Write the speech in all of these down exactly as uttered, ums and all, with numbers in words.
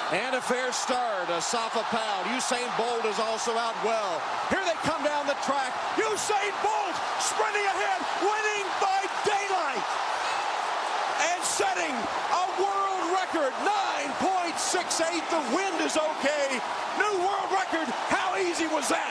And a fair start. Asafa Powell. Usain Bolt is also out well. Here they come down the track. Usain Bolt sprinting ahead, winning by daylight. And setting a world record, nine point six eight. The wind is okay. New world record. How easy was that?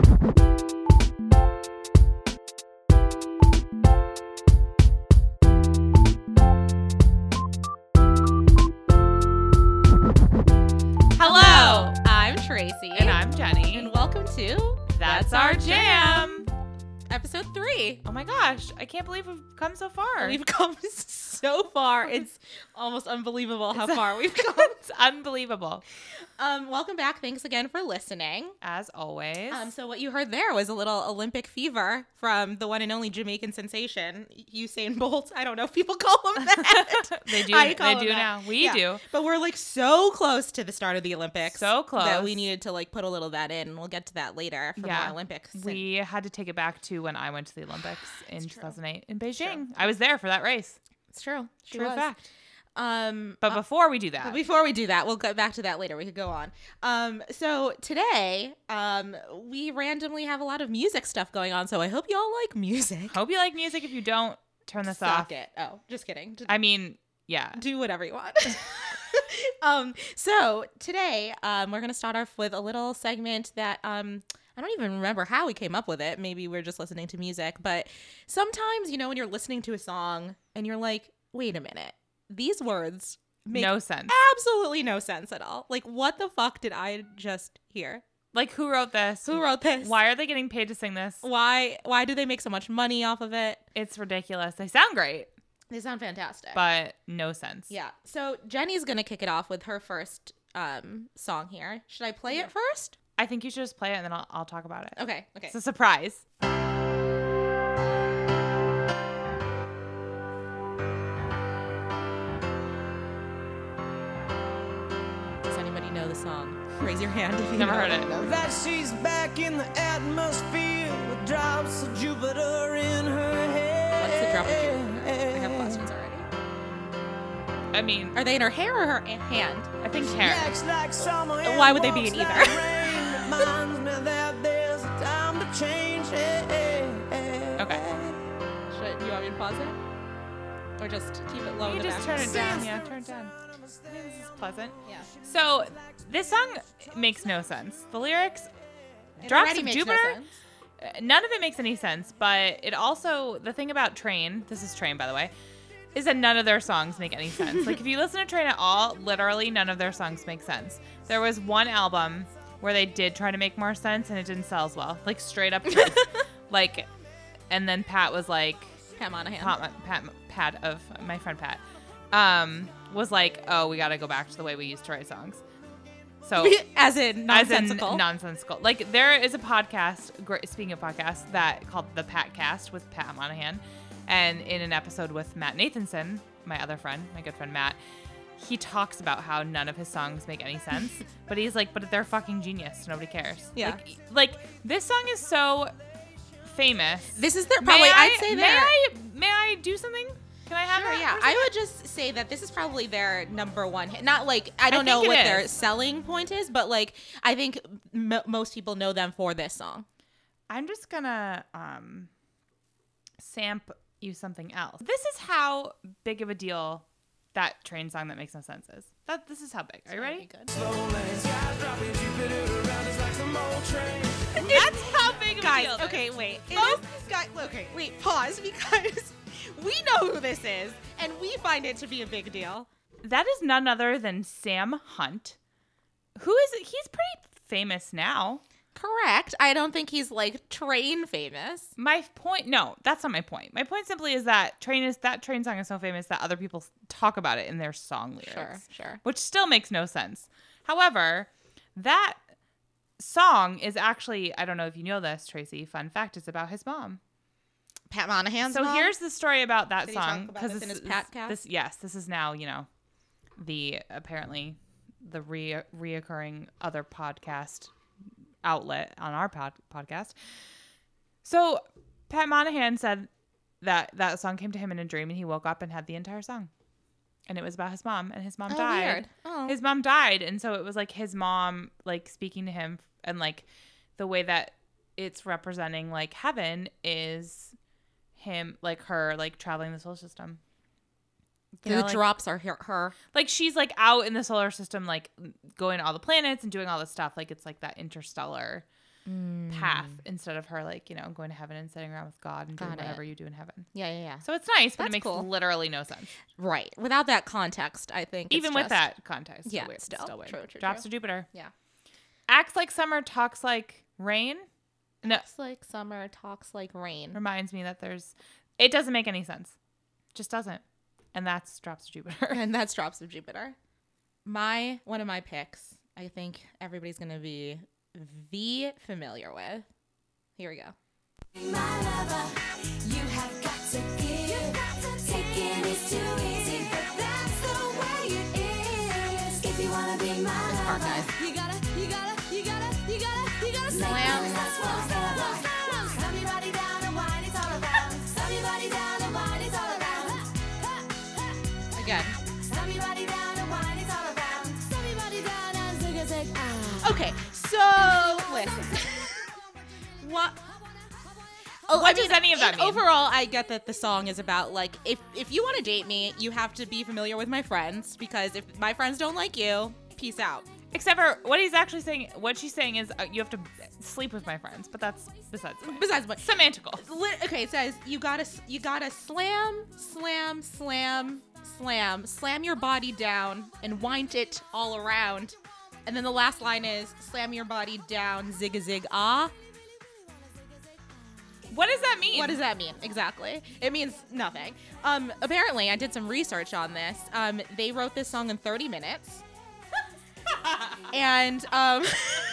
Hello, I'm Tracy. And I'm Jenny. And welcome to That's Our Jam. Episode three. Oh my gosh, I can't believe we've come so far. We've come so far. It's almost unbelievable how It's far we've come. It's unbelievable. Um, welcome back. Thanks again for listening. As always. Um, so what you heard there was a little Olympic fever from the one and only Jamaican sensation, Usain Bolt. I don't know if people call him that. they do. I call They him do that. now. We Yeah. do. But we're like so close to the start of the Olympics. So close. That we needed to like put a little of that in. And we'll get to that later for Yeah. more Olympics. We had to take it back to when I went to the Olympics in true. two thousand eight in Beijing. true. I was there for that race. It's true. She True was. fact. Um, But uh, before we do that, But before we do that, we'll get back to that later. We could go on. Um, so today, um, we randomly have a lot of music stuff going on. So I hope y'all like music. hope you like music. If you don't, turn this off. Suck it. Oh, just kidding. Just I mean, yeah. do whatever you want. um, so today, um, we're gonna start off with a little segment that um. I don't even remember how we came up with it. Maybe we're just listening to music. But sometimes, you know, when you're listening to a song and you're like, wait a minute, these words make No sense. absolutely no sense at all. Like, what the fuck did I just hear? Like, who wrote this? Who wrote this? Why are they getting paid to sing this? Why why do they make so much money off of it? It's ridiculous. They sound great, They sound fantastic. but no sense. yeah. So Jenny's gonna kick it off with her first um song here. Should I play it first? I think you should just play it and then I'll, I'll talk about it. Okay. Okay. It's a surprise. Does anybody know the song? Raise your hand if you Never know. heard it. Now that she's back in the atmosphere with drops of Jupiter in her head. What's the drop of Jupiter? I have questions already. I mean, Are they in her hair or her a- hand? I think She hair. acts like summer and Why would they be walks in like either? rain. Reminds me that there's a time to change. Okay. Should you want me to pause it? Or just keep it low in You the just turn background? it down. Yeah, turn it down. I think this is pleasant. Yeah. So this song makes no sense. The lyrics, It drops already of makes no Jupiter. sense. uh, None of it makes any sense. But it also, the thing about Train, this is Train by the way, is that none of their songs make any sense. Like if you listen to Train at all, literally none of their songs make sense. There was one album where they did try to make more sense and it didn't sell as well. Like straight up, like, and then Pat was like, Pat Monahan. Pat, Pat, Pat of my friend Pat, um, was like, oh, we got to go back to the way we used to write songs. So As in as in nonsensical. nonsensical. Like there is a podcast, great, speaking of podcasts, that called the Pat Cast with Pat Monahan. And in an episode with Matt Nathanson, my other friend, my good friend Matt, he talks about how none of his songs make any sense. But he's like, but they're fucking genius. Nobody cares. Yeah. Like, like this song is so famous. This is their May probably. I, I'd say may their. I may I do something? Can I have Sure, that yeah. for a I second? would just say that this is probably their number one hit. Not like I don't I know think it what their is. selling point is, but like I think m- most people know them for this song. I'm just gonna um samp you something else. This is how big of a deal that Train song that makes no sense is. That this is how big. Are you ready? That's how big of a Guys, deal. this okay, is. wait. It Most- is, guys, okay, wait, pause because we know who this is and we find it to be a big deal. That is none other than Sam Hunt. Who is it? He's pretty famous now. Correct. I don't think he's like Train famous. My point, no, that's not my point. My point simply is that Train is that Train song is so famous that other people talk about it in their song lyrics. Sure, sure. Which still makes no sense. However, that song is actually, I don't know if you know this, Tracy, fun fact, it's about his mom. Pat Monahan's So mom? here's the story about that Did he talk song. about this in his is- Pat cast? this, yes, this is now, you know, the apparently the re- reoccurring other podcast outlet on our pod- podcast. So Pat Monahan said that that song came to him in a dream and he woke up and had the entire song. and it was about his mom, and his mom Oh, died. weird. Oh. His mom died, and so it was like his mom like speaking to him, and like the way that it's representing like heaven is him, like her, like traveling the solar system. You the know, like, drops are her, her. like she's like out in the solar system, like going to all the planets and doing all this stuff. Like it's like that interstellar Mm. path instead of her like, you know, going to heaven and sitting around with God and doing Got it. whatever you do in heaven. Yeah, yeah, yeah. So it's nice, but That's it makes cool. literally no sense. Right. Without that context, I think. it's Even with just- that context. Yeah, it's weird. still. still weird. True, true, Drops true. to Jupiter. Yeah. Acts like summer, talks like rain. No, Talks like summer, talks like rain. reminds me that there's, it doesn't make any sense. Just doesn't. And that's Drops to Jupiter. And that's Drops of Jupiter. My one of my picks, I think everybody's gonna be V familiar with. Here we go. My lover, you have got to give. Taking is too easy, but that's the way it is. If you wanna be my This part, lover, guys. you gotta, you gotta, you gotta, you gotta, you gotta Slam. slam. That's what forever. Slam your body down and wine is all around. Slam your body down and wine is all around. Again. Slam your body down and wine is all around. Slam your body down and zig a zig ah. Okay, so listen. What? Oh, What does any of that in- mean? Overall, I get that the song is about like if if you want to date me, you have to be familiar with my friends because if my friends don't like you, peace out. Except for what he's actually saying, what she's saying is uh, you have to sleep with my friends, but that's besides the point. Besides, what? Semantical. Li- Okay, it says you gotta you gotta slam, slam, slam, slam, slam your body down and wind it all around, and then the last line is slam your body down, zig a zig ah. What does that mean? What does that mean exactly? It means nothing. Um, apparently, I did some research on this. Um, they wrote this song in thirty minutes, and um,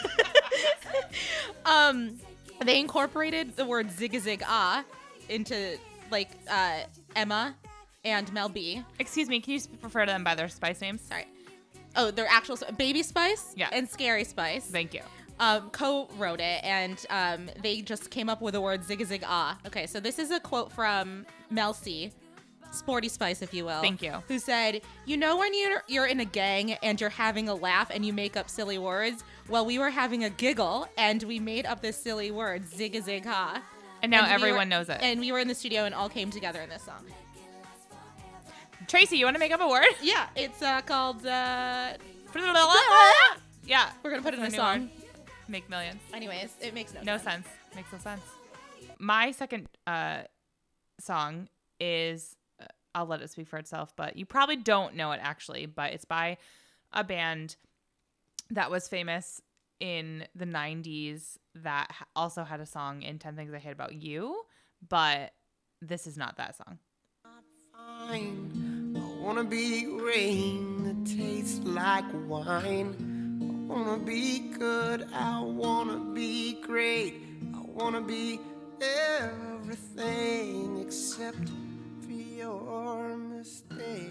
um, they incorporated the word zig a zig ah into like uh, Emma and Mel B. Excuse me, can you refer to them by their spice names? Sorry. Oh, their actual Baby Spice Yeah. and Scary Spice. Thank you. um, co-wrote it, and um, they just came up with the word zig a zig ah. Okay, so this is a quote from Mel C, Sporty Spice, if you will. Thank you. Who said, "You know when you're you're in a gang and you're having a laugh and you make up silly words? Well, we were having a giggle and we made up this silly word, zig a zig ah." And now we everyone were- knows it. And we were in the studio and all came together in this song. Tracy, you want to make up a word? Yeah, it's uh, called. Uh, Yeah. we're gonna put it in a New song. word. Make millions. Anyways, it makes no, No sense. sense. Makes no sense. My second uh, song is, uh, I'll let it speak for itself, but you probably don't know it actually, but it's by a band that was famous in the nineties that ha- also had a song in ten Things I Hate About You, but this is not that song. Fine. I wanna be rain that tastes like wine. I wanna be good, I wanna be great. I wanna be everything except for your mistake.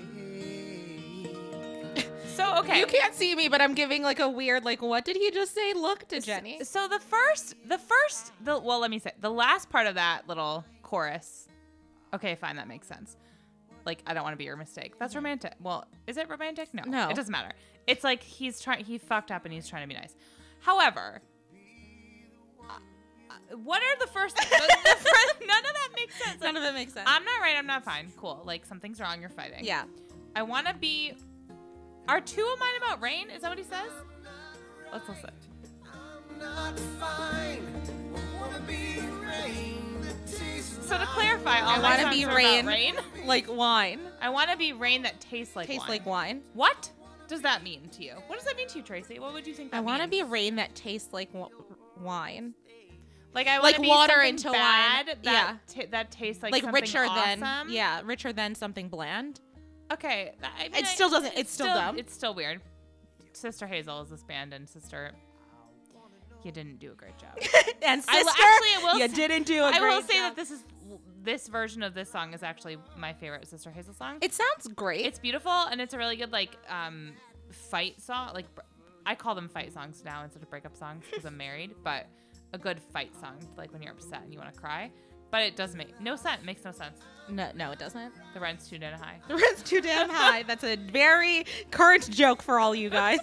So, okay. You can't see me, but I'm giving like a weird, like, what did he just say? Look to Jenny. So the first, the first, the well, let me say, the last part of that little chorus. Okay, fine, that makes sense. Like, I don't want to be your mistake. That's romantic. Well, is it romantic? No, No. it doesn't matter. It's like he's trying, he fucked up and he's trying to be nice. However, uh, uh, what are the first? the, the first none of that makes sense. None of it makes sense. I'm not right. I'm not fine. Cool. Like something's wrong. You're fighting. yeah. I want to be. Are two of mine about rain? Is that what he says? Let's listen. I'm not fine. I wanna be rain that tastes So to clarify, all I my wanna songs be are about rain. rain. Like wine. I want to be rain that tastes like Tastes wine. like wine. What does that mean to you? What does that mean to you, Tracy? What would you think that I want to means? be rain that tastes like w- wine. like I like want to be water something into bad wine. that ta- that tastes like Like, something richer awesome. than, yeah, richer than something bland. Okay. that- I mean, It I- still doesn't- it's still dumb. It's still weird. Sister Hazel is this band, and Sister, you didn't do a great job. And sister, I will- actually, I will you say- didn't do a I great will say job. that this is this version of this song is actually my favorite Sister Hazel song. It sounds great. It's beautiful and it's a really good like um fight song. Like br- I call them fight songs now instead of breakup songs because I'm married. But a good fight song, like when you're upset and you want to cry. but it does make no sense. Makes no sense. No, no, it doesn't. The rent's too damn high. The rent's too damn high. That's a very current joke for all you guys.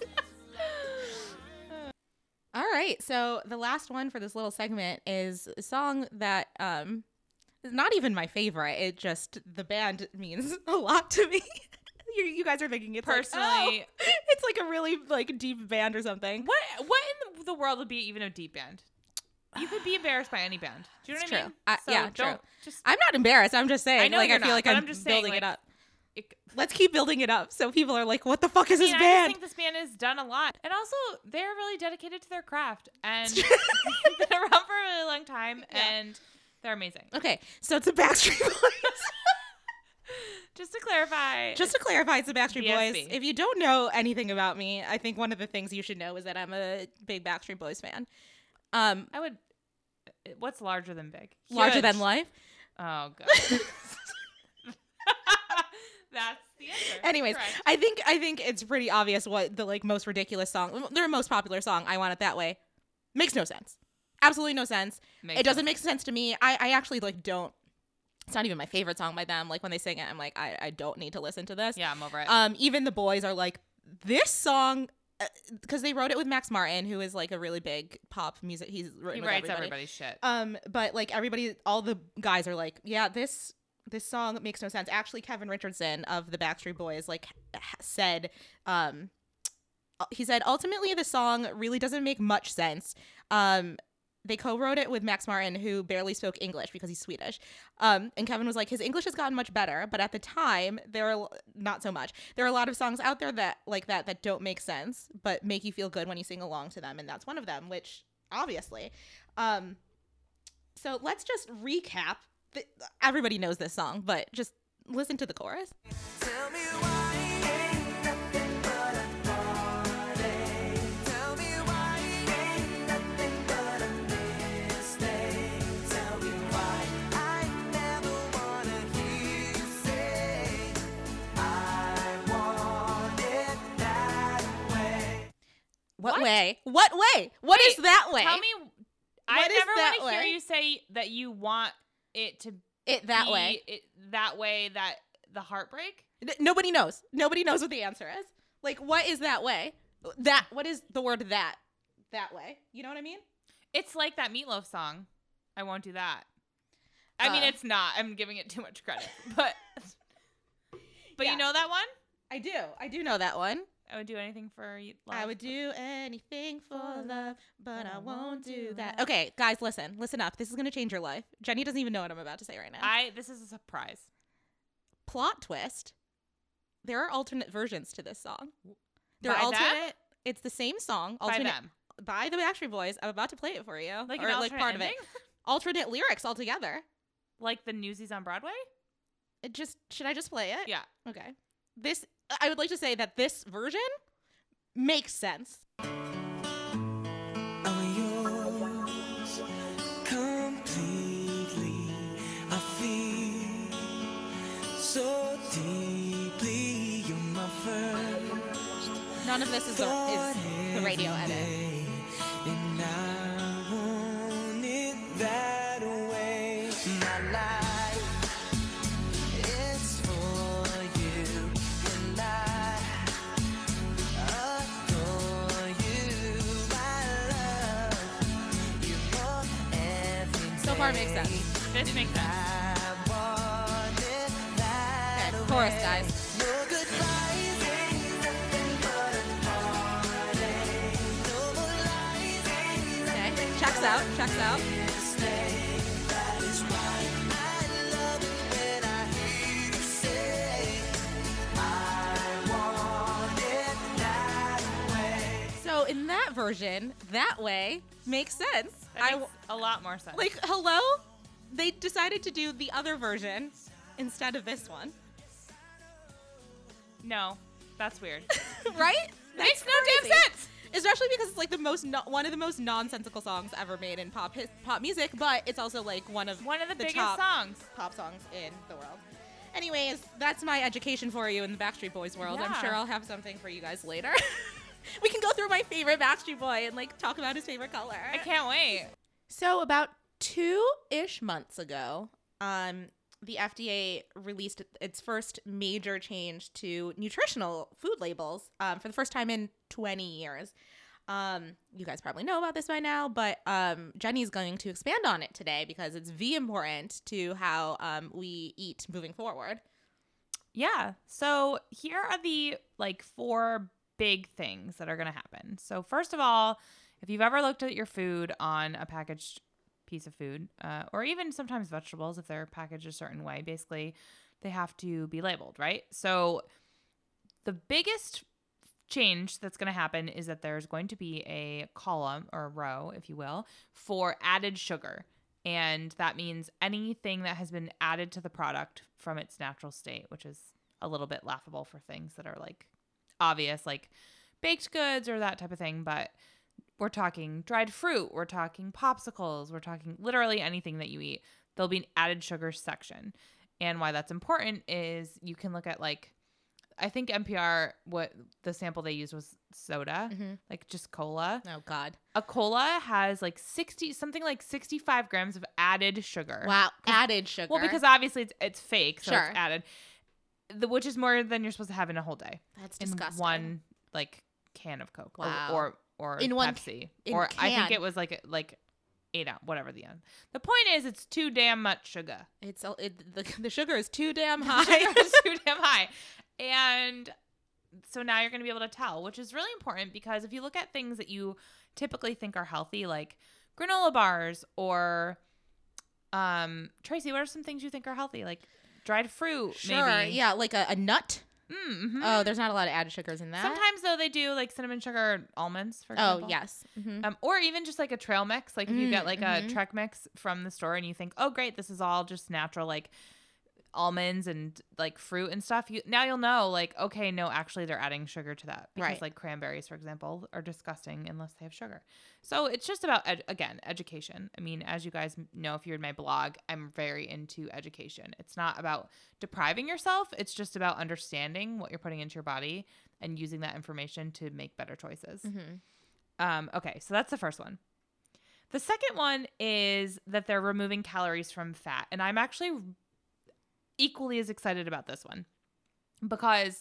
All right, so the last one for this little segment is a song that um is not even my favorite. It just the band means a lot to me. you, you guys are thinking it's Personally, like, oh, it's like a really like deep band or something. what what in the world would be even a deep band? You could be embarrassed by any band. Do you know It's what I true. mean? I- So yeah, don't true. Just I'm not embarrassed. I'm just saying. I know like you're I feel not, like but I'm, I'm just saying, building it like, up. it, Let's keep building it up so people are like, "What the fuck is I mean, this I band?" just think this band has done a lot, and also they're really dedicated to their craft, and they've been around for a really long time, Yeah. and they're amazing. Okay, so it's the Backstreet Boys. Just to clarify, Just to clarify, it's the Backstreet B S Boys. B. If you don't know anything about me, I think one of the things you should know is that I'm a big Backstreet Boys fan. Um, I would. What's larger than big? larger Huge. than life. Oh god. That's the answer. Anyways, Correct. I think I think it's pretty obvious what the like most ridiculous song, their most popular song, "I Want It That Way," makes no sense. Absolutely no sense. Makes it doesn't sense. make sense to me. I, I actually like don't. It's not even my favorite song by them. Like when they sing it, I'm like, I, I don't need to listen to this. Yeah, I'm over it. Um, even the boys are like, this song, because they wrote it with Max Martin, who is like a really big pop music. He's written he with writes everybody. everybody's shit. Um, but like everybody, all the guys are like, yeah, this this song makes no sense. Actually, Kevin Richardson of the Backstreet Boys like h- said, um, he said ultimately the song really doesn't make much sense. Um. They co-wrote it with Max Martin, who barely spoke English because he's Swedish. Um, and Kevin was like, his English has gotten much better, but at the time, there are not so much. There are a lot of songs out there that like that that don't make sense, but make you feel good when you sing along to them, and that's one of them. Which obviously, um, so let's just recap. The, everybody knows this song, but just listen to the chorus. Tell me why ain't nothing but a party. Tell me why ain't nothing but a mistake. Tell me why I never wanna hear you say I want it that way. What, What? way? What way? What is Wait, that way? Tell me. I What is never that want to hear way? you say that you want it to it that be way. It, that way. That the heartbreak. N- Nobody knows. Nobody knows what the answer is. Like, what is that way? That, what is the word that? That way. You know what I mean? It's like that Meatloaf song. I won't do that. I mean, Uh. it's not. I'm giving it too much credit, but but Yeah. you know that one. I do. I do know that one. I would do anything for you. Love. I would do anything for love, but I won't do that. Okay, guys, listen. Listen up. This is going to change your life. Jenny doesn't even know what I'm about to say right now. I. This is a surprise. Plot twist. There are alternate versions to this song. There By are them? alternate. It's the same song. By Alternate, them. by the Backstreet Boys. I'm about to play it for you. Like or an like alternate part of ending? it. Alternate lyrics altogether. Like the Newsies on Broadway. It just should I just play it? Yeah. Okay. This I would like to say that this version makes sense. I'm yours completely. I feel so deeply. You're my first. None of this is the, is the radio edit. And I want it that way. My life is for you, and I adore you. I love you more every So far makes sense. This makes sense. I want it that Okay, chorus, guys. no goodbyes, ain't nothing but a party. No more lies, ain't Okay. Checks out. Checks out. mistake. That is why I love it when I hear you say I want it that way. So in that version, that way makes sense. That I makes a lot more sense. like hello? They decided to do the other version instead of this one. no, that's weird. Right? Makes That's no damn crazy. sense. Especially because it's like the most no- one of the most nonsensical songs ever made in pop his- pop music, but it's also like one of One of the, biggest top songs. pop songs in the world. Anyways, that's my education for you in the Backstreet Boys world. I'm Yeah. sure I'll have something for you guys later. We can go through my favorite Backstreet Boy and like talk about his favorite color. I can't wait. So about two-ish months ago, um, the F D A released its first major change to nutritional food labels um, for the first time in twenty years. Um, you guys probably know about this by now, but um, Jenny's going to expand on it today because it's very important to how um, we eat moving forward. Yeah. So here are the like four big things that are going to happen. So first of all, if you've ever looked at your food on a packaged piece of food, uh, or even sometimes vegetables, if they're packaged a certain way, basically they have to be labeled, right? So the biggest change that's going to happen is that there's going to be a column or a row, if you will, for added sugar. And that means anything that has been added to the product from its natural state, which is a little bit laughable for things that are like obvious, like baked goods or that type of thing. But we're talking dried fruit, we're talking popsicles, we're talking literally anything that you eat. There'll be an added sugar section. And why that's important is you can look at like, I think N P R, what the sample they used was soda, Mm-hmm. like just cola. Oh, God. A cola has like sixty, something like sixty-five grams of added sugar. Wow. Added sugar. Well, because obviously it's it's fake, so Sure. it's added, the, which is more than you're supposed to have in a whole day. That's in disgusting. one like can of Coke, Wow. or or, or In one Pepsi, in or I think can. it was like like eight ounce, whatever the end. The point is, it's too damn much sugar. It's a- it, the, the sugar is too damn The high. sugar is too damn high, and so now you're going to be able to tell, which is really important because if you look at things that you typically think are healthy, like granola bars or, um, Tracy, what are some things you think are healthy? Like dried fruit, Sure. maybe. Yeah, like a, a nut. Mm-hmm. Oh, there's not a lot of added sugars in that. Sometimes though they do like cinnamon sugar almonds, for Oh, example. yes. Mm-hmm. Um, or even just like a trail mix. Like if you Mm, get like mhm. a Trek mix from the store and you think, oh great, this is all just natural, like almonds and like fruit and stuff. You now you'll know like, okay, no, actually they're adding sugar to that because Right. like cranberries, for example, are disgusting unless they have sugar. So it's just about ed- again education. I mean, as you guys know, if you're in my blog, I'm very into education. It's not about depriving yourself. It's just about understanding what you're putting into your body and using that information to make better choices. Mm-hmm. Um, okay, so that's the first one. The second one is that they're removing calories from fat. And I'm actually equally as excited about this one because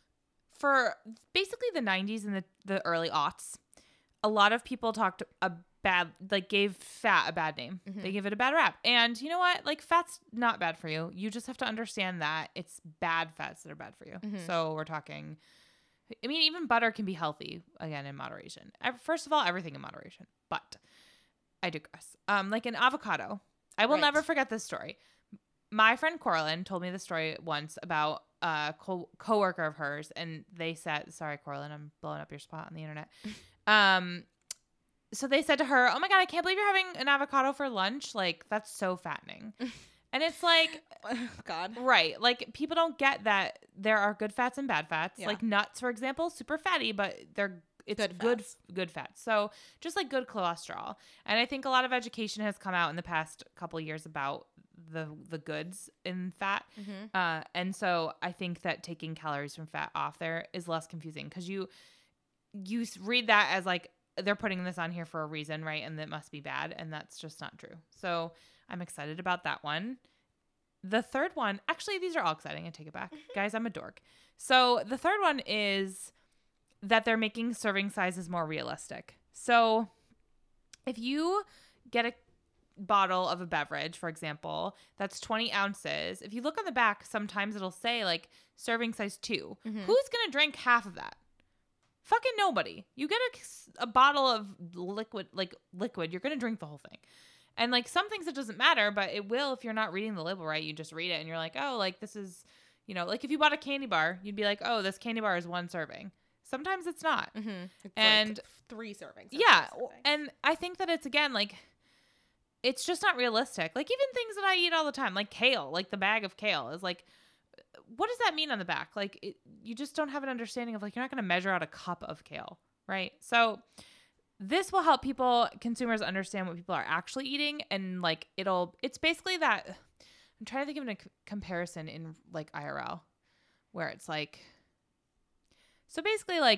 for basically the nineties and the, the early aughts, a lot of people talked a bad, like gave fat a bad name. Mhm. They give it a bad rap. And you know what? Like fat's not bad for you. You just have to understand that it's bad fats that are bad for you. Mhm. So we're talking, I mean, even butter can be healthy, again, in moderation. Ev- First of all, everything in moderation. But I digress. Um, like an avocado. I will Right. never forget this story. My friend Coraline told me the story once about a co- coworker of hers, and they said, sorry, Coraline, I'm blowing up your spot on the internet. Um, so they said to her, oh my God, I can't believe you're having an avocado for lunch. Like, that's so fattening. And it's like, God. right. Like people don't get that there are good fats and bad fats. Yeah. Like nuts, for example, super fatty, but they're it's Good good fats. good fats. So just like good cholesterol. And I think a lot of education has come out in the past couple years about the the goods in fat. Mm-hmm. Uh, and so I think that taking calories from fat off there is less confusing because you you s- read that as like they're putting this on here for a reason, right? And that must be bad, and that's just not true. So I'm excited about that one. The third one, actually, these are all exciting. I take it back, guys. I'm a dork. So the third one is that they're making serving sizes more realistic. So if you get a bottle of a beverage, for example, that's twenty ounces. If you look on the back, sometimes it'll say like serving size two. Mhm. Who's going to drink half of that? Fucking nobody. You get a, a bottle of liquid, like liquid, you're going to drink the whole thing. And like some things it doesn't matter, but it will if you're not reading the label right. You just read it and you're like, oh, like this is, you know, like if you bought a candy bar, you'd be like, oh, this candy bar is one serving. Sometimes it's not. Mm-hmm. It's And- like three servings. Yeah. That's the thing. And I think that it's, again, like, it's just not realistic. Like, even things that I eat all the time, like kale, like the bag of kale is like, what does that mean on the back? Like, it, you just don't have an understanding of, like, you're not going to measure out a cup of kale, right? So this will help people, consumers, understand what people are actually eating. And, like, it'll, it's basically that, I'm trying to think of a c- comparison in, like, I R L, where it's like, so basically, like,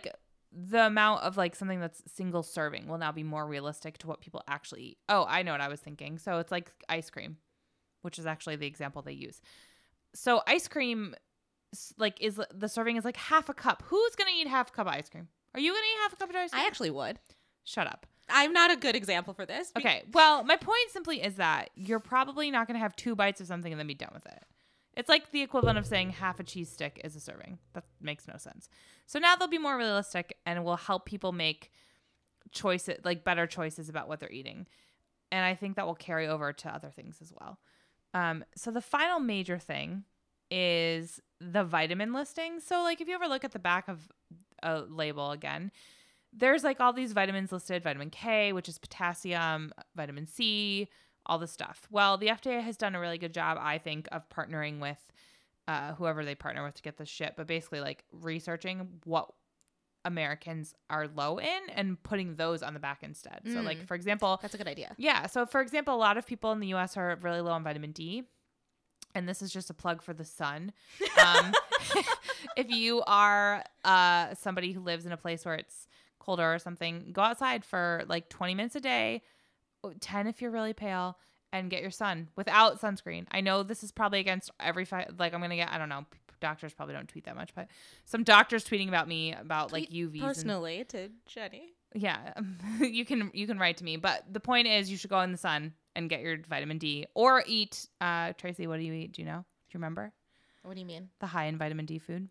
the amount of like something that's single serving will now be more realistic to what people actually eat. Oh, I know what I was thinking. So it's like ice cream, which is actually the example they use. So ice cream, s- like, is the serving is like half a cup. Who's gonna eat half a cup of ice cream? Are you gonna eat half a cup of ice cream? I actually would. Shut up. I'm not a good example for this. be- Okay. Well, my point simply is that you're probably not gonna have two bites of something and then be done with it. It's like the equivalent of saying half a cheese stick is a serving. That makes no sense. So now they'll be more realistic and will help people make choices, like better choices about what they're eating. And I think that will carry over to other things as well. Um, so the final major thing is the vitamin listing. So like if you ever look at the back of a label again, there's like all these vitamins listed, vitamin K, which is potassium, vitamin C, all this stuff. Well, the F D A has done a really good job, I think, of partnering with uh, whoever they partner with to get this shit, but basically like researching what Americans are low in and putting those on the back instead. So like, for example, That's a good idea. yeah. So, for example, a lot of people in the U S are really low on vitamin D. And this is just a plug for the sun. Um, if you are uh, somebody who lives in a place where it's colder or something, go outside for like twenty minutes a day, ten if you're really pale, and get your sun without sunscreen. I know this is probably against every, fi- like, I'm going to get, I don't know, doctors probably don't tweet that much, but some doctors tweeting about me about like U Vs. and- Personally to Jenny. yeah, you can you can write to me, but the point is you should go in the sun and get your vitamin D or eat. Uh, Tracy, what do you eat? Do you know? Do you remember What do you mean? the high in vitamin D food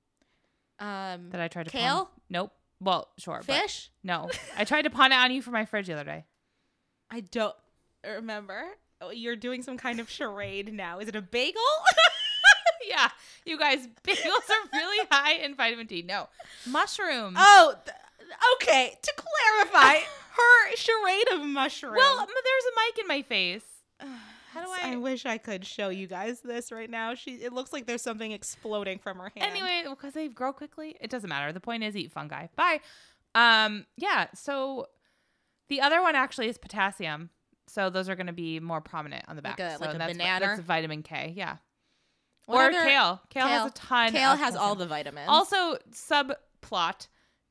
Um, that I tried to Kale? pawn? Nope. Well, sure. but fish? no, I tried to pawn it on you for my fridge the other day. I don't remember. Oh, you're doing some kind of charade now. Is it a bagel? Yeah, you guys, bagels are really high in vitamin D. No, mushrooms. Oh, th- okay. To clarify, her charade of mushrooms. well, m- there's a mic in my face. How do I I? wish I could show you guys this right now. She. It looks like there's something exploding from her hand. Anyway, because they grow quickly, it doesn't matter. The point is, eat fungi. Bye. Um, yeah. So the other one actually is potassium. So those are going to be more prominent on the back. Like a- so like a that's, banana? That's vitamin K. Yeah. What or other- kale. kale. has a ton. Kale of has all potassium. the vitamins. Also, subplot.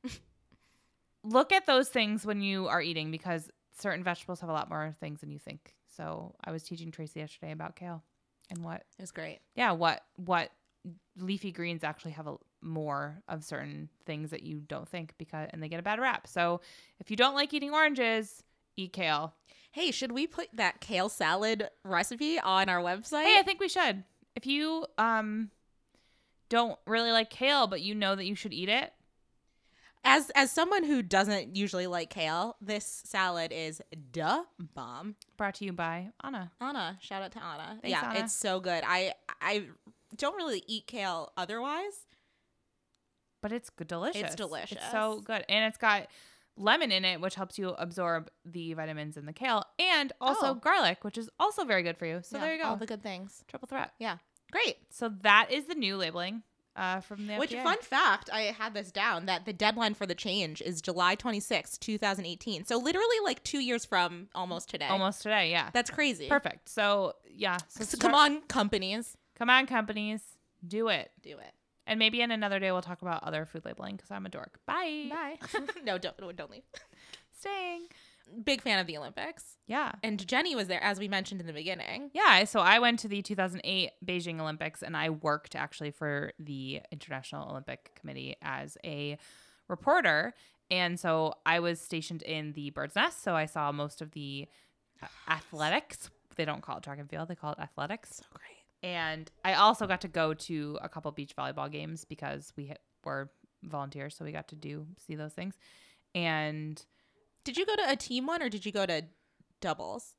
Look at those things when you are eating because certain vegetables have a lot more things than you think. So I was teaching Tracy yesterday about kale and what it was great. yeah, what what leafy greens actually have a more of certain things that you don't think because and they get a bad rap. So if you don't like eating oranges, eat kale. Hey, should we put that kale salad recipe on our website? Hey, I think we should. If you um don't really like kale but you know that you should eat it, As as someone who doesn't usually like kale, this salad is da bomb. brought to you by Anna. Anna, shout out to Anna. Thanks, yeah, Anna. it's so good. I I don't really eat kale otherwise. But it's good, delicious. It's delicious. It's so good. And it's got lemon in it, which helps you absorb the vitamins in the kale. And also Oh. garlic, which is also very good for you. So Yeah, there you go. All the good things. Triple threat. Yeah, great. So that is the new labeling uh, from the Which F D A. fun fact, I had this down that the deadline for the change is July twenty-sixth, twenty eighteen. So literally like two years from almost today. Almost today, yeah. That's crazy. Perfect. So, yeah. So, So start- come on, companies, Come on, companies. Do it. do it. And maybe in another day we'll talk about other food labeling because I'm a dork. Bye. Bye. no, don't don't leave. Staying. Big fan of the Olympics. Yeah. And Jenny was there, as we mentioned in the beginning. Yeah, so I went to the two thousand eight Beijing Olympics and I worked actually for the International Olympic Committee as a reporter. And so I was stationed in the bird's nest. So I saw most of the uh, athletics. They don't call it track and field, they call it athletics. So great. And I also got to go to a couple beach volleyball games because we hit, were volunteers. So we got to do see those things. And Did you go to a team one or did you go to doubles?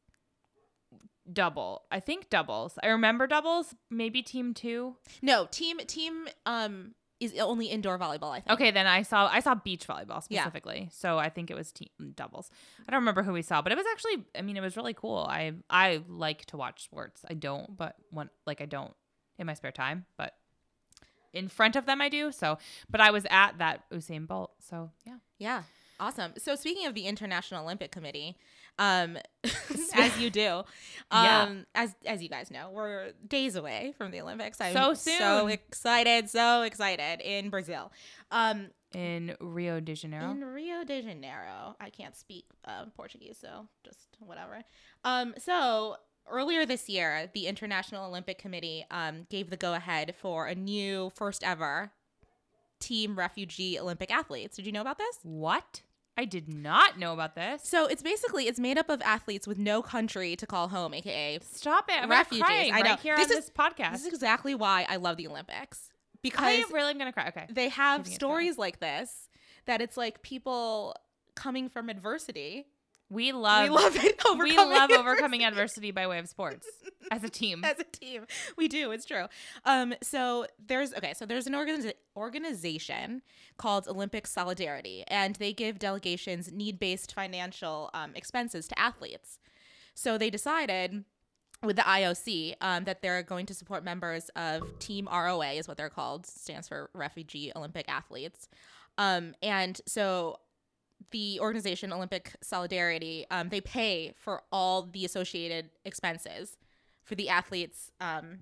double, I think doubles. I remember doubles, maybe team two. No, team team um is only indoor volleyball, I think. Okay, then I saw I saw beach volleyball Yeah. specifically. So I think it was team doubles. I don't remember who we saw, but it was actually I mean it was really cool. I I like to watch sports. I don't, but when like I don't in my spare time, but in front of them I do. So, but I was at that Usain Bolt. So, yeah. Yeah. Awesome. So speaking of the International Olympic Committee, um, as you do, um, Yeah. as as you guys know, we're days away from the Olympics. I'm So so soon. excited, so excited in Brazil. Um, in Rio de Janeiro. In Rio de Janeiro. I can't speak uh, Portuguese, so just whatever. Um, so earlier this year, the International Olympic Committee um, gave the go-ahead for a new first ever team refugee Olympic athletes. Did you know about this? What? I did not know about this. So it's basically, it's made up of athletes with no country to call home, aka Stop it. I'm refugees. Crying I know. right here This on is- this podcast. This is exactly why I love the Olympics. I Because really am going to cry. Okay. they have Keeping it stories like this, that it's like people coming from adversity. We love, we love it. we Overcoming love adversity. overcoming adversity by way of sports as a team. As a team, we do. It's true. Um, so there's okay. So there's an organiz- organization called Olympic Solidarity, and they give delegations need-based financial um, expenses to athletes. So they decided with the I O C um, that they're going to support members of Team R O A, is what they're called, stands for Refugee Olympic Athletes. Um, and so the organization Olympic Solidarity, um, they pay for all the associated expenses for the athletes um,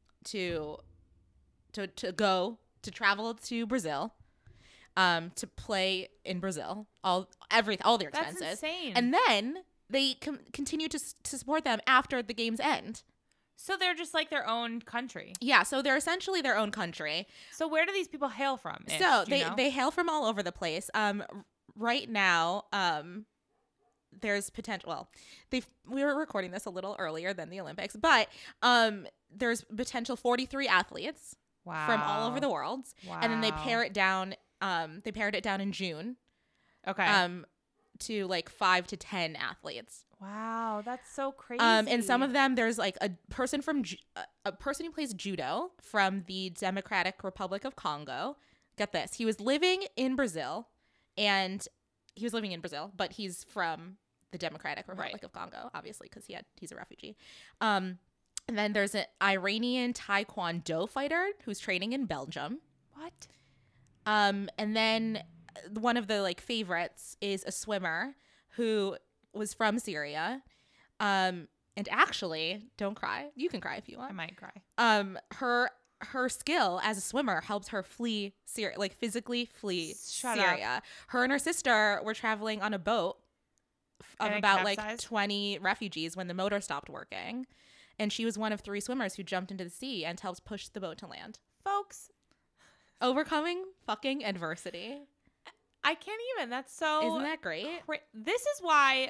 to to to go to travel to Brazil, um, to play in Brazil, all every all their That's expenses, insane. and then they com- continue to s- to support them after the games end. So they're just like their own country. Yeah, so they're essentially their own country. So where do these people hail from? ish? So Do you they know? they hail from all over the place. Um, r- right now, um, there's potential. Well, they we were recording this a little earlier than the Olympics, but um, there's potential forty-three athletes wow. from all over the world, and then they Wow. pare it down. Um, they pared it down in June. Okay. Um, to like five to ten athletes. wow, that's so crazy. Um, and some of them, there's like a person from ju- a- a person who plays judo from the Democratic Republic of Congo. Get this, he was living in Brazil, and he was living in Brazil, but he's from the Democratic Republic Right. of Congo, obviously, because he had he's a refugee. Um, and then there's an Iranian Taekwondo fighter who's training in Belgium. What? Um, and then one of the like favorites is a swimmer who was from Syria. Um, and actually, don't cry. You can cry if you I want. might cry. Um, her her skill as a swimmer helped her flee Syria, like physically flee Shut up. Syria. Her and her sister were traveling on a boat f- of And it about like capsized? twenty refugees when the motor stopped working. And she was one of three swimmers who jumped into the sea and helped push the boat to land. Folks, Overcoming fucking adversity. I can't even. That's so. Isn't that great? cra- This is why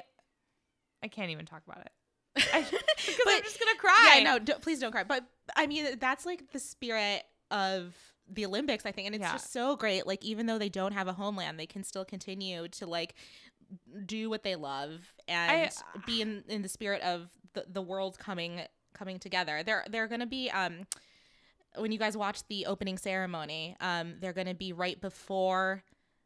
I can't even talk about it. I, because But- I'm just gonna cry. Yeah, no, don't, please don't cry. But I mean, that's like the spirit of the Olympics, I think, and it's Yeah. just so great. Like, even though they don't have a homeland, they can still continue to like do what they love and be in, in the spirit of the, the world coming coming together. They're they're gonna be um when you guys watch the opening ceremony, um they're gonna be right before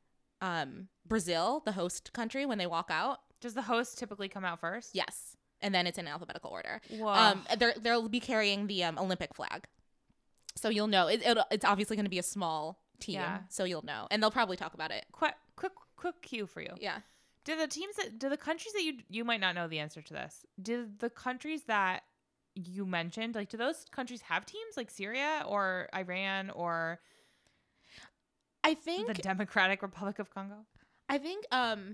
um Brazil, the host country, when they walk out. Does the host typically come out first? Yes. And then it's in alphabetical order. Whoa. Um, they're, they'll be carrying the um, Olympic flag. So you'll know. It, it'll, it's obviously going to be a small team. Yeah. So you'll know. And they'll probably talk about it. quick, quick, quick cue for you. Yeah. Do the teams that do the countries that you you might not know the answer to this? Do the countries that you mentioned, like, do those countries have teams like Syria or Iran or I think, the Democratic Republic of Congo? I think, um,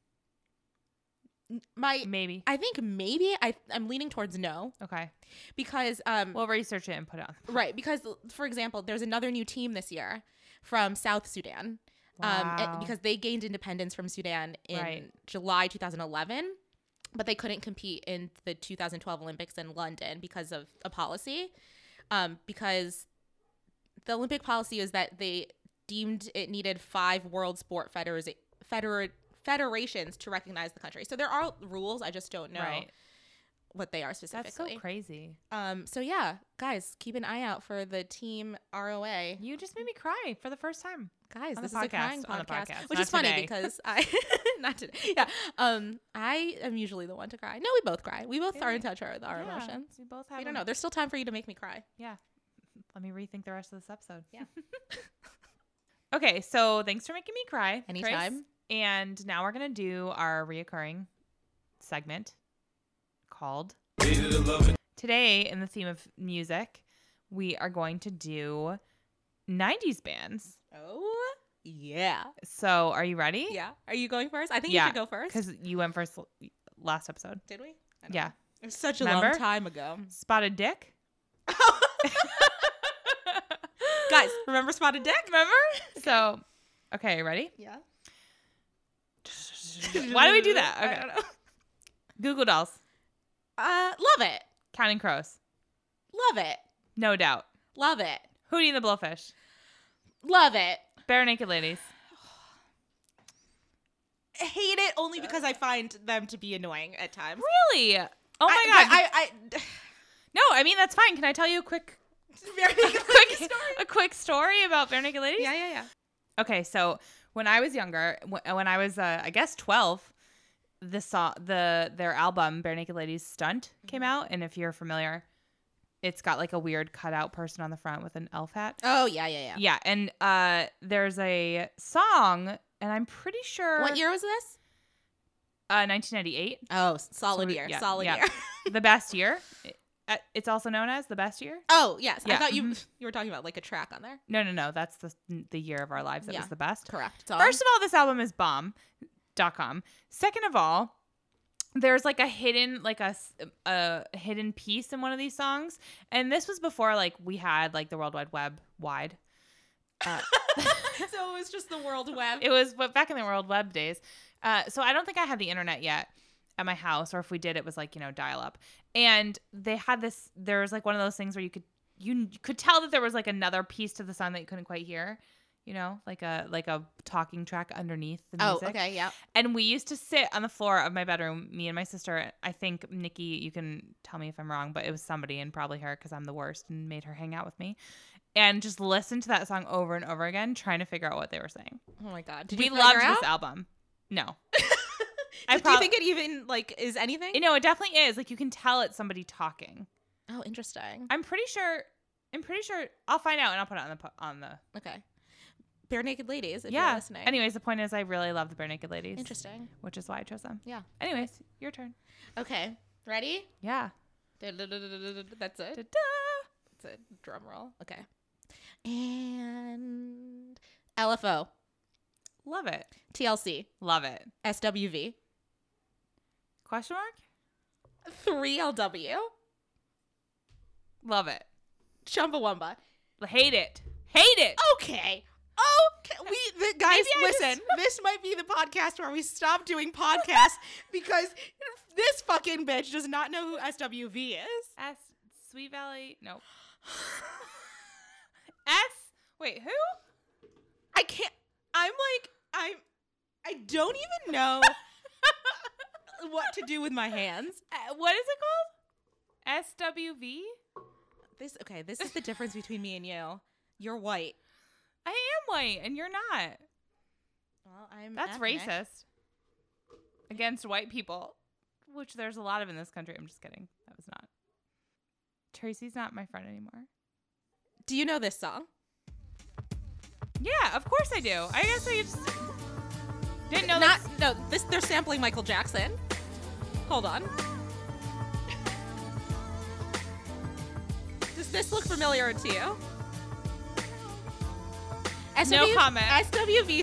n- my, Maybe. I think maybe I, I'm leaning towards no Okay. because, um, We'll research it and put it on. right. Because, for example, there's another new team this year from South Sudan. Um, and- Wow. because they gained independence from Sudan in Right. July two thousand eleven, but they couldn't compete in the two thousand twelve Olympics in London because of a policy. Um, because the Olympic policy is that they deemed it needed five world sport feders- feder- federations to recognize the country. So there are rules. I just don't know Right. what they are That's specifically. so crazy. Um, so yeah, guys, keep an eye out for the team R O A. You just made me cry for the first time. Guys, On this the is a crying podcast, on the podcast, podcast, which not is funny today. because I not today. Yeah, um, I am usually the one to cry. No, we both cry. We both are in touch with our Yeah, emotions. We both have. We don't them. know. There's still time for you to make me cry. Yeah. Let me rethink the rest of this episode. Yeah. Okay, so thanks for making me cry. Trace. Anytime. And now we're gonna do our reoccurring segment called Today in the theme of music, we are going to do nineties bands. Oh Yeah. So, are you ready? Yeah. Are you going first? I think Yeah, you should go first. Because you went first l- last episode. Did we? I don't Yeah. know. It was such a Remember? long time ago. Spotted dick. Guys, remember Spotted Dick? Remember? So, okay, ready? Yeah. Why do we do that? I Okay. don't know. Google Dolls. Uh, love it. Counting Crows. Love it. No doubt. Love it. Hootie and the Blowfish. Love it. Bare Naked Ladies. I hate it only because I find them to be annoying at times. Really? Oh my I, god. but I, I, no, I mean that's fine. Can I tell you a quick very a quick a quick story about Bare Naked Ladies? Yeah, yeah, yeah. Okay, so when I was younger, wh- when I was uh, I guess twelve, the song the their album Bare Naked Ladies Stunt came out, and if you're familiar, it's got like a weird cutout person on the front with an elf hat. Oh, yeah, yeah, yeah. Yeah, and uh, there's a song, and I'm pretty sure What year was this? Uh, nineteen ninety-eight, Oh, solid So, year. yeah, solid yeah. year. the best year. It- uh, it's also known as the best year. Oh, yes. I Yeah, thought you mhm. you were talking about like a track on there. No, no, no. That's the the year of our lives that Yeah. was the best. Correct. First of all, this album is bomb dot com. Second of all, there's like a hidden like a, s- a hidden piece in one of these songs, and this was before like we had like the World Wide Web wide. Uh, so it was just the World Web. it was but back in the World Web days. Uh, so I don't think I had the internet yet at my house, or if we did, it was like, you know, dial up. And they had this. There was like one of those things where you could you could tell that there was like another piece to the song that you couldn't quite hear. You know, like a like a talking track underneath the Oh, music. okay, yeah. And we used to sit on the floor of my bedroom, me and my sister. I think Nikki, you can tell me if I'm wrong, but it was somebody, and probably her, because I'm the worst, and made her hang out with me, and just listen to that song over and over again, trying to figure out what they were saying. Oh my god. Did we you figure loved out? this album. No, Do I you prob- think it even like is anything? you know, it definitely is. Like you can tell it's somebody talking. Oh, interesting. I'm pretty sure. I'm pretty sure. I'll find out and I'll put it on the po- on the. Okay. Bare Naked Ladies, if yeah. you're listening. Anyways, the point is, I really love the Bare Naked Ladies. Interesting. Which is why I chose them. Yeah. Anyways, your turn. Okay. Ready? Yeah. That's it. Da-da. That's a drum roll. Okay. And L F O, Love it. T L C, Love it. S W V, Question mark? three L W, Love it. Chumbawamba. Hate it. Hate it. Okay. Okay. We the guys Maybe I listen. This might be the podcast where we stop doing podcasts because this fucking bitch does not know who S W V is. S. Sweet Valley. No. S. Wait, who? I can't. I'm like I'm. I don't even know what to do with my hands. Uh, what is it called? S W V? This okay. This is the difference between me and you. You're white. I am white and you're not. Well, I'm. That's ethnic. racist. Against white people, which there's a lot of in this country. I'm just kidding. That was not. Tracy's not my friend anymore. Do you know this song? Yeah, of course I do. I guess I just didn't know Not this. no. This they're sampling Michael Jackson. Hold on. Does this look familiar to you? S W, comment. S W V.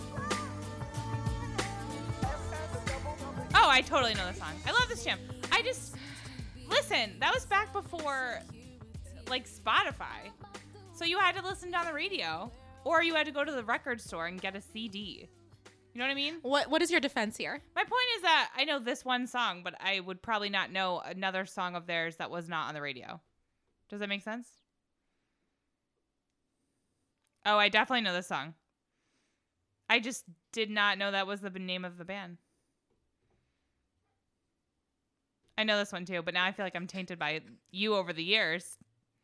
Oh, I totally know the song. I love this jam. I just listen. That was back before like Spotify, so you had to listen on the radio, or you had to go to the record store and get a C D. You know what I mean? What What is your defense here? My point is that I know this one song, but I would probably not know another song of theirs that was not on the radio. Does that make sense? Oh, I definitely know this song. I just did not know that was the b- name of the band. I know this one too, but now I feel like I'm tainted by you over the years.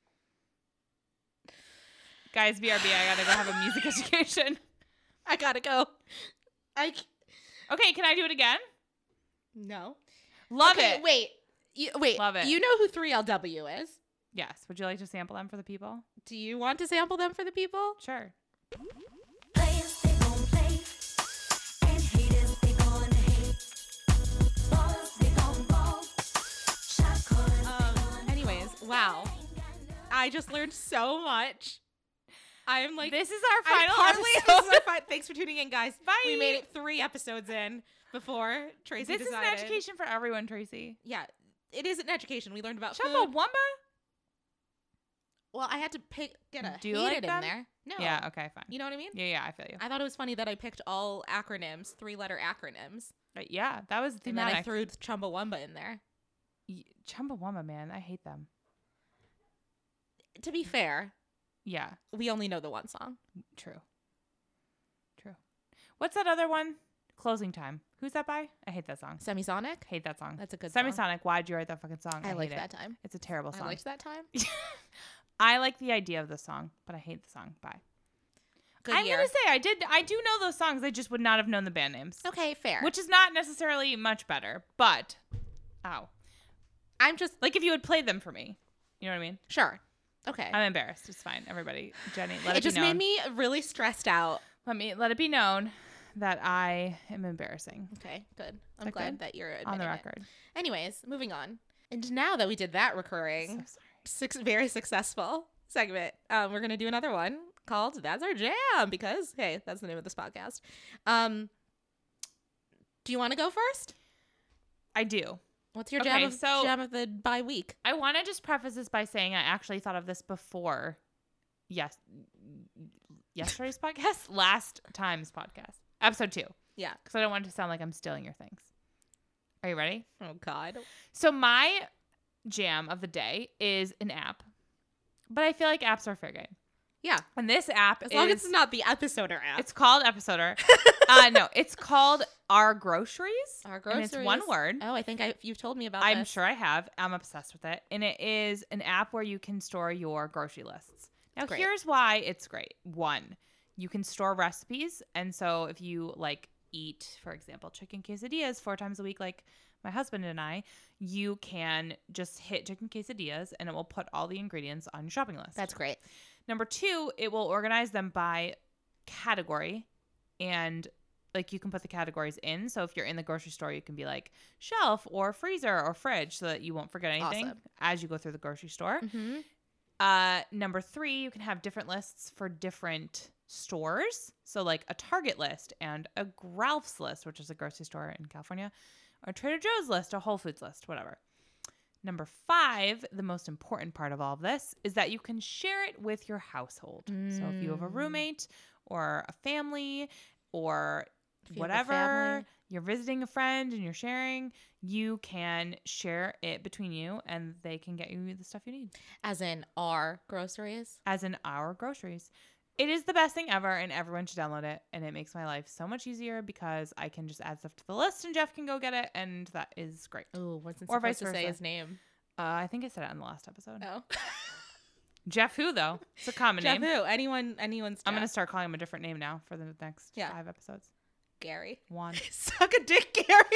Guys, B R B, I gotta go have a music education. I gotta go. I c- Okay, can I do it again? no. Love Okay, it. Wait. You, wait. Love it. You know who three L W is? Yes. Would you like to sample them for the people? Do you want to sample them for the people? Sure. Players, they gon' play. And haters, they gon' hate. Ballers, they gon' ball. Shot callers, Um. Anyways, wow. I just learned so much. I'm like, This is our I'm final partly. episode. This is our fi- Thanks for tuning in, guys. Bye. We made it three episodes in before Tracy This is decided. an education for everyone, Tracy. Yeah, it is an education. We learned about Chumbawamba? food. Well, I had to pick get a Do you hate like it them? in there. No. Yeah, okay, fine. You know what I mean? Yeah, yeah, I feel you. I thought it was funny that I picked all acronyms, three letter acronyms, Uh, yeah, that was and then I thematic. threw Chumbawamba in there. Y- Chumbawamba, man, I hate them. To be fair, Yeah, we only know the one song. true. True. What's that other one? Closing Time. Who's that by? I hate that song. Semisonic. Hate that song. That's a good song. Semisonic. Why'd you write that fucking song? I, hate liked it. that time. It's a terrible I song. liked that time. I like the idea of the song, but I hate the song. Bye. Good I'm year. gonna say I did. I do know those songs. I just would not have known the band names, Okay, fair. which is not necessarily much better. But, ow, I'm just like if you had played them for me, you know what I mean? sure. Okay. I'm embarrassed. It's fine. Everybody, Jenny, let it, it just be known. made me really stressed out. Let me let it be known that I am embarrassing Okay, good. I'm that glad good? that you're on the admitting it. record. Anyways, moving on. And now that we did that So recurring, sorry. six, very successful segment, um, we're gonna do another one called "That's Our Jam" because hey, that's the name of this podcast. Um, do you want to go first? I do. What's your Okay, jam of so- jam of the bye week? I want to just preface this by saying I actually thought of this before. Yes, yesterday's podcast, last time's podcast, episode two, Yeah. because I don't want it to sound like I'm stealing your things. Are you ready? Oh God. So my jam of the day is an app, but I feel like apps are fair game. Yeah. And this app As is long as it's not the Episoder app. it's called Episoder. uh, no, it's called Our Groceries. Our And it's one Groceries. word. Oh, I think I, you've told me about I'm this. sure I have. I'm obsessed with it. And it is an app where you can store your grocery lists. Now, Great. here's why it's great. One, you can store recipes. And so if you like eat, for example, chicken quesadillas four times a week, like my husband and I, you can just hit chicken quesadillas and it will put all the ingredients on your shopping list. That's great. Number two, it will organize them by category and like you can put the categories in. So if you're in the grocery store, you can be like shelf or freezer or fridge so that you won't forget anything Awesome. as you go through the grocery store. Mm-hmm. Uh, number three, you can have different lists for different stores. So like a Target list and a Ralph's list, which is a grocery store in California, or a Trader Joe's list, a Whole Foods list, whatever. Number five, the most important part of all of this is that you can share it with your household. So if you have a Mm. roommate or a family or If you have a whatever, family. you're visiting a friend and you're sharing, you can share it between you and they can get you the stuff you need. As in our groceries. As in our groceries. It is the best thing ever and everyone should download it. And it makes my life so much easier because I can just add stuff to the list and Jeff can go get it. And that is great. Oh, wasn't Or supposed vice to say versa. his name. Uh, I think I said it in the last episode. Oh. Jeff who, though? It's a common Jeff name. who? Anyone? Anyone's. I'm going to Jeff. start calling him a different name now for the next Yeah. five episodes. Gary. Juan. Suck a dick, Gary.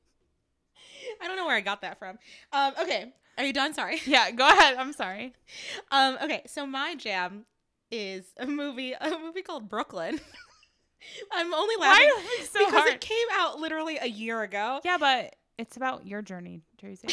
I don't know where I got that from. Um. Okay. Are you done? Sorry. Yeah, go ahead. I'm sorry. Um. Okay. So my jam is a movie. A movie called Brooklyn. I'm only Why laughing are you laughing so because hard? it came out literally a year ago. Yeah, but it's about your journey, Tracy.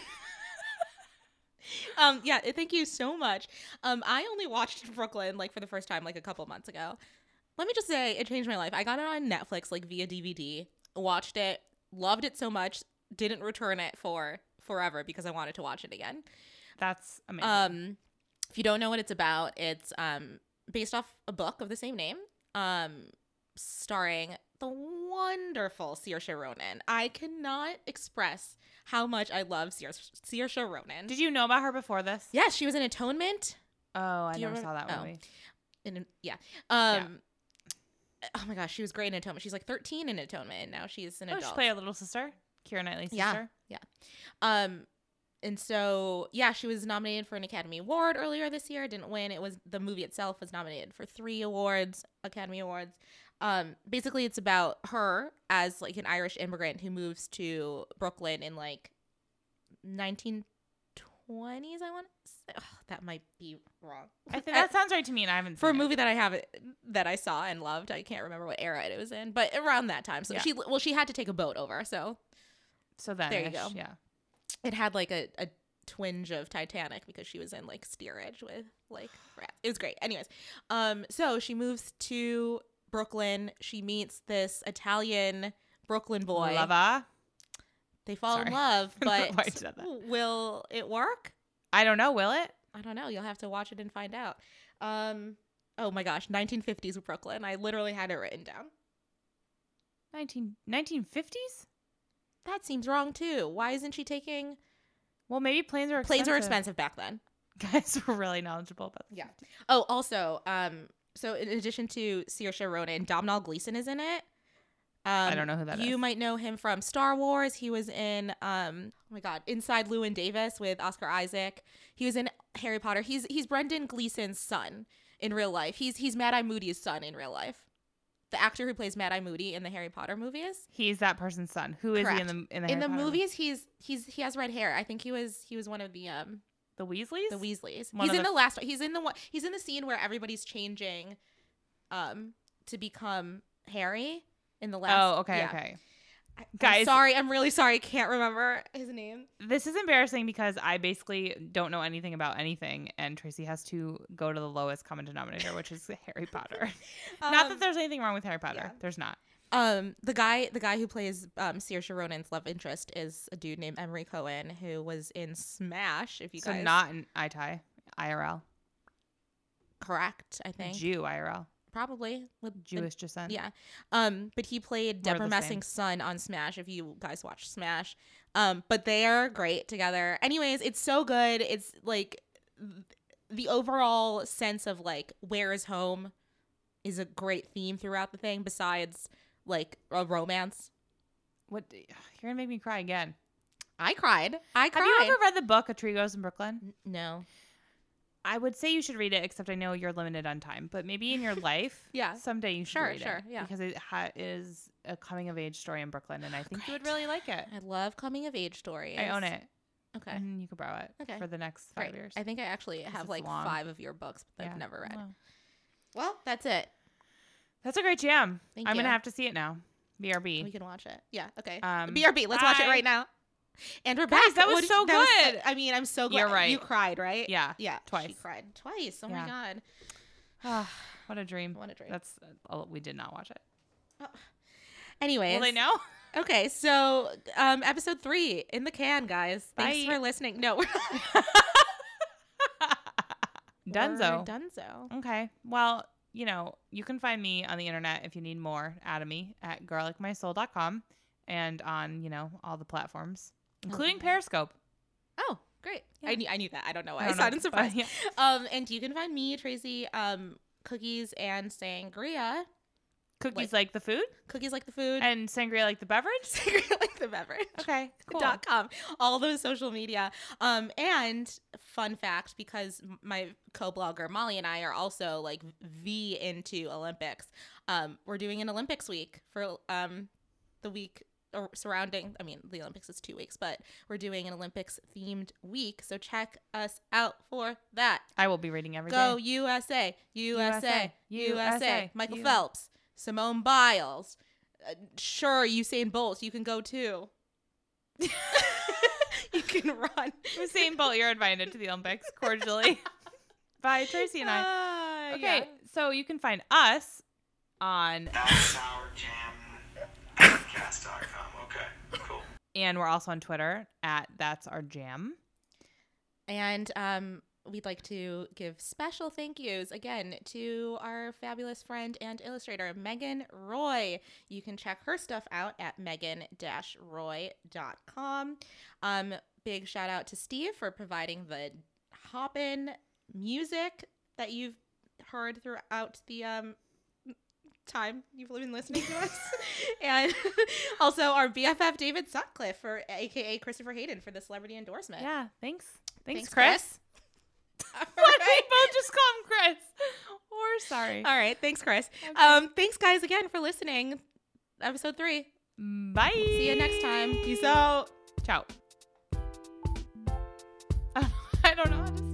Um, yeah, thank you so much. Um, I only watched Brooklyn like for the first time like a couple months ago. Let me just say it changed my life. I got it on Netflix like via D V D, watched it, loved it so much, didn't return it for forever because I wanted to watch it again. That's amazing. Um, if you don't know what it's about, it's um based off a book of the same name, um, starring the wonderful Saoirse Ronan. I cannot express how much I love Saoirse Saoirse Ronan. Did you know about her before this? Yes, she was in Atonement. Oh, I Do you never remember- saw that oh. movie. In, yeah. Um. Oh my gosh, she was great in Atonement. She's like thirteen in Atonement, and now she's an Oh, she adult. played her little sister, Keira Knightley's Yeah. sister. Yeah. Um. And so yeah, she was nominated for an Academy Award earlier this year. Didn't win. It was the movie itself was nominated for three awards, Academy Awards. Um. Basically, it's about her as like an Irish immigrant who moves to Brooklyn in like nineteen twenties. I want to say. Oh, that might be wrong. I think that sounds right to me, and I haven't For a seen it. movie that I have that I saw and loved. I can't remember what era it was in, but around that time. So Yeah. she well, she had to take a boat over, so So then, There you go. Yeah. it had like a, a twinge of Titanic because she was in like steerage with like rats. It was great. Anyways, um, so she moves to Brooklyn. She meets this Italian Brooklyn boy. Lava. They fall Sorry. in love, I don't know but why I said that. will it work? I don't know. Will it? I don't know. You'll have to watch it and find out. Um, oh my gosh, nineteen fifties Brooklyn. I literally had it written down. nineteen, nineteen fifties? That seems wrong too. Why isn't she taking? Well, maybe planes were expensive. Planes were expensive back then. Guys were really knowledgeable about this. Yeah. Oh, also, um, so in addition to Saoirse Ronan, Domhnall Gleeson is in it. Um, I don't know who that you is. might know him from Star Wars. He was in, um, oh my God, Inside Llewyn Davis with Oscar Isaac. He was in Harry Potter. He's he's Brendan Gleeson's son in real life. He's he's Mad Eye Moody's son in real life. The actor who plays Mad Eye Moody in the Harry Potter movies. He's that person's son. Who is Correct. he in the in the, In Harry the Potter movies, he's he's he has red hair. I think he was he was one of the um The Weasleys? the Weasleys. One he's of in the the last one. He's in the one. He's in the scene where everybody's changing, um, to become Harry in the last. Oh, okay, yeah. okay. I- I'm Guys- sorry. I'm really sorry. I can't remember his name. This is embarrassing because I basically don't know anything about anything, and Tracy has to go to the lowest common denominator, which is Harry Potter. not Um, that there's anything wrong with Harry Potter. yeah. There's not. Um, the guy, the guy who plays um Saoirse Ronan's love interest is a dude named Emery Cohen who was in Smash. If you So guys not in I T I, I R L. correct, I think Jew I R L. probably with the- Jewish descent. Yeah. Um, but he played More Deborah the same. Messing's son on Smash, if you guys watch Smash. Um, but they are great together. Anyways, it's so good. It's like th- the overall sense of like where is home is a great theme throughout the thing, besides like a romance. What? You're gonna make me cry again. I cried. I cried. Have you ever read the book A Tree Grows in Brooklyn? N- No. I would say you should read it, except I know you're limited on time. But maybe in your life, Yeah. someday you should Sure, read sure, it. yeah. Because it ha- is a coming of age story in Brooklyn, and I think you would Great. really like it. I love coming of age stories. I own it, Okay. and you can borrow it Okay. for the next five Great. years. I think I actually have it's like long. five of your books that Yeah. I've never read. Well, Well, that's it. that's a great jam. Thank I'm you. gonna have to see it now. B R B. We can watch it. Yeah. Okay. Um, B R B. Let's watch it bye. right now. And we're Guys, back. that was What did so you- that good. I mean, I'm so glad. You're right. You cried, right? Yeah, Yeah. She twice. cried twice. Oh Yeah. my god. Ah, what a dream. What a dream. That's uh, we did not watch it. Anyways. Will they know? Okay. So, um, episode three in the can, guys. Thanks Bye. for listening. No. we're Dunzo. We're Dunzo. Okay. Well, you know, you can find me on the internet if you need more out of me at garlicmysoul dot com and on, you know, all the platforms, including Okay. Periscope. Oh, great. Yeah. I knew I knew that. I don't know why I, I don't know, sounded but surprised. yeah. Um, and you can find me, Tracy, um, cookies and sangria. Cookies Like- like the food Cookies like the food. and sangria like the beverage. Sangria like the beverage. Okay, cool. Dot com, all those social media. Um, and fun fact, because m- my co-blogger Molly and I are also like V into Olympics. Um, we're doing an Olympics week for um the week or surrounding. I mean, the Olympics is two weeks, but we're doing an Olympics themed week. So check us out for that. I will be reading every day. Go U S A, U S A, U S A. Michael Phelps, Simone Biles. Uh, sure, Usain Bolt, you can go too. You can run. Usain Bolt, you're invited to the Olympics cordially by Tracy and I. Ah, Okay, yeah. so you can find us on, That's our jam podcast dot com. Okay, cool. and we're also on Twitter at That's Our Jam. And um, we'd like to give special thank yous again to our fabulous friend and illustrator, Megan Roy. You can check her stuff out at megan dash roy dot com. Um, big shout out to Steve for providing the hop-in music that you've heard throughout the um, time you've been listening to us. And also our B F F, David Sutcliffe, for A K A Christopher Hayden, for the celebrity endorsement. Yeah, thanks. Thanks, Thanks, Chris. All Why did right. we both just call him Chris? Or sorry. All right. Thanks, Chris. Okay. Um, thanks, guys, again for listening. Episode three. Bye. See you next time. Peace out. Ciao. I don't know how to say